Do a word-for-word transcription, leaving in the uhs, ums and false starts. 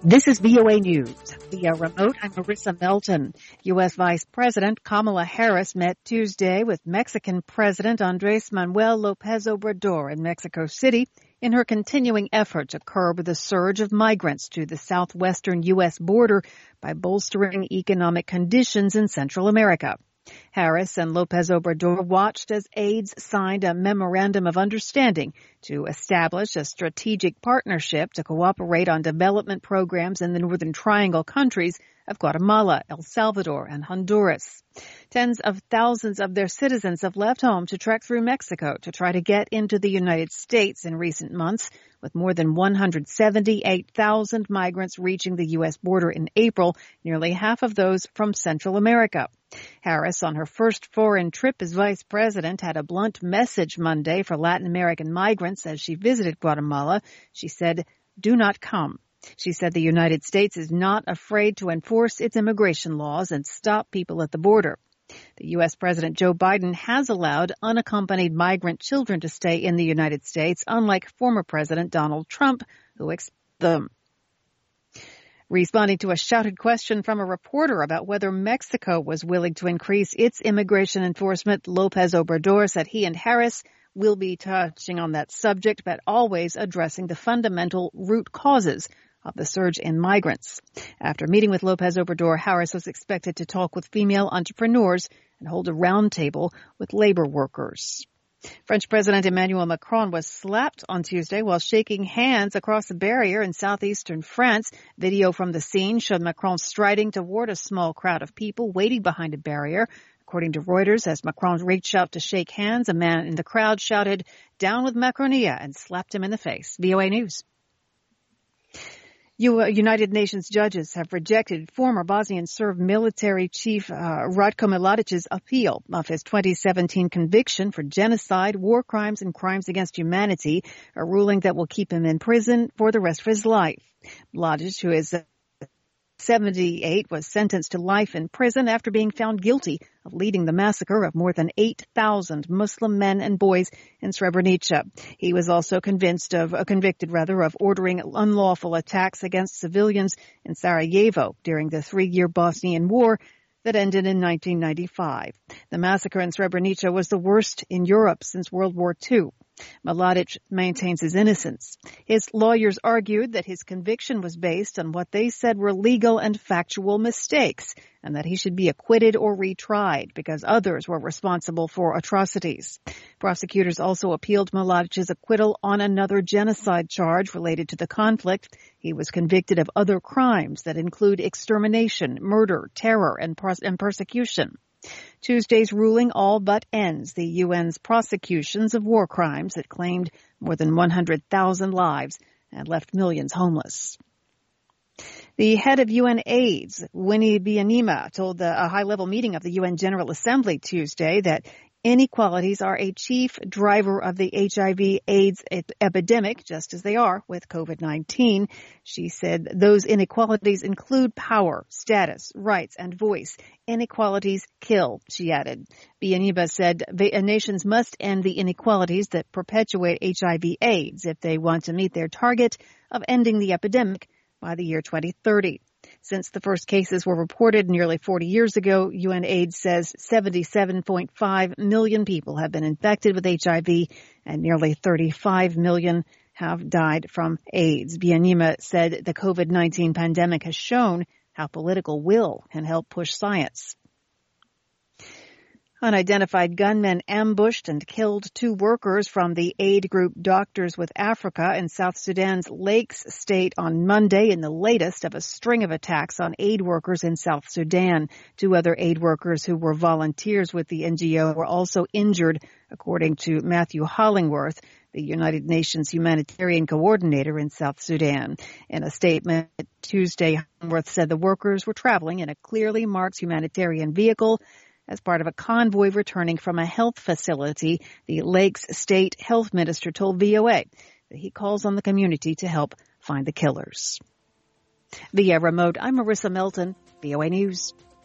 This is V O A News. Via remote, I'm Marissa Melton. U S. Vice President Kamala Harris met Tuesday with Mexican President Andres Manuel Lopez Obrador in Mexico City in her continuing effort to curb the surge of migrants to the southwestern U S border by bolstering economic conditions in Central America. Harris and Lopez Obrador watched as aides signed a memorandum of understanding to establish a strategic partnership to cooperate on development programs in the Northern Triangle countries of Guatemala, El Salvador, and Honduras. Tens of thousands of their citizens have left home to trek through Mexico to try to get into the United States in recent months, with more than one hundred seventy-eight thousand migrants reaching the U S border in April, nearly half of those from Central America. Harris, on her first foreign trip as vice president, had a blunt message Monday for Latin American migrants as she visited Guatemala. She said, "Do not come." She said the United States is not afraid to enforce its immigration laws and stop people at the border. The U S. President Joe Biden has allowed unaccompanied migrant children to stay in the United States, unlike former President Donald Trump, who expelled them. Responding to a shouted question from a reporter about whether Mexico was willing to increase its immigration enforcement, Lopez Obrador said he and Harris will be touching on that subject, but always addressing the fundamental root causes of the surge in migrants. After meeting with Lopez Obrador, Harris was expected to talk with female entrepreneurs and hold a roundtable with labor workers. French President Emmanuel Macron was slapped on Tuesday while shaking hands across a barrier in southeastern France. Video from the scene showed Macron striding toward a small crowd of people waiting behind a barrier. According to Reuters, as Macron reached out to shake hands, a man in the crowd shouted, "Down with Macronia," and slapped him in the face. V O A News. United Nations judges have rejected former Bosnian Serb military chief uh, Ratko Mladic's appeal of his twenty seventeen conviction for genocide, war crimes, and crimes against humanity, a ruling that will keep him in prison for the rest of his life. Mladic, who is seventy-eight, was sentenced to life in prison after being found guilty of leading the massacre of more than eight thousand Muslim men and boys in Srebrenica. He was also convinced of, uh, convicted rather, of ordering unlawful attacks against civilians in Sarajevo during the three-year Bosnian War that ended in nineteen ninety-five. The massacre in Srebrenica was the worst in Europe since World War Two. Mladic maintains his innocence. His lawyers argued that his conviction was based on what they said were legal and factual mistakes, and that he should be acquitted or retried because others were responsible for atrocities. Prosecutors also appealed Mladic's acquittal on another genocide charge related to the conflict. He was convicted of other crimes that include extermination, murder, terror, and, pros- and persecution. Tuesday's ruling all but ends the U N's prosecutions of war crimes that claimed more than one hundred thousand lives and left millions homeless. The head of U N AIDS, Winnie Byanyima, told the, a high-level meeting of the U N General Assembly Tuesday that inequalities are a chief driver of the H I V AIDS epidemic, just as they are with COVID nineteen. She said those inequalities include power, status, rights, and voice. Inequalities kill, she added. Byanyima said nations must end the inequalities that perpetuate H I V AIDS if they want to meet their target of ending the epidemic by the year twenty thirty. Since the first cases were reported nearly forty years ago, U N AIDS says seventy-seven point five million people have been infected with H I V and nearly thirty-five million have died from AIDS. Byanyima said the COVID nineteen pandemic has shown how political will can help push science. Unidentified gunmen ambushed and killed two workers from the aid group Doctors with Africa in South Sudan's Lakes State on Monday in the latest of a string of attacks on aid workers in South Sudan. Two other aid workers who were volunteers with the N G O were also injured, according to Matthew Hollingworth, the United Nations humanitarian coordinator in South Sudan. In a statement Tuesday, Hollingworth said the workers were traveling in a clearly marked humanitarian vehicle as part of a convoy returning from a health facility. The Lakes State Health Minister told V O A that he calls on the community to help find the killers. Via remote, I'm Marissa Melton, V O A News.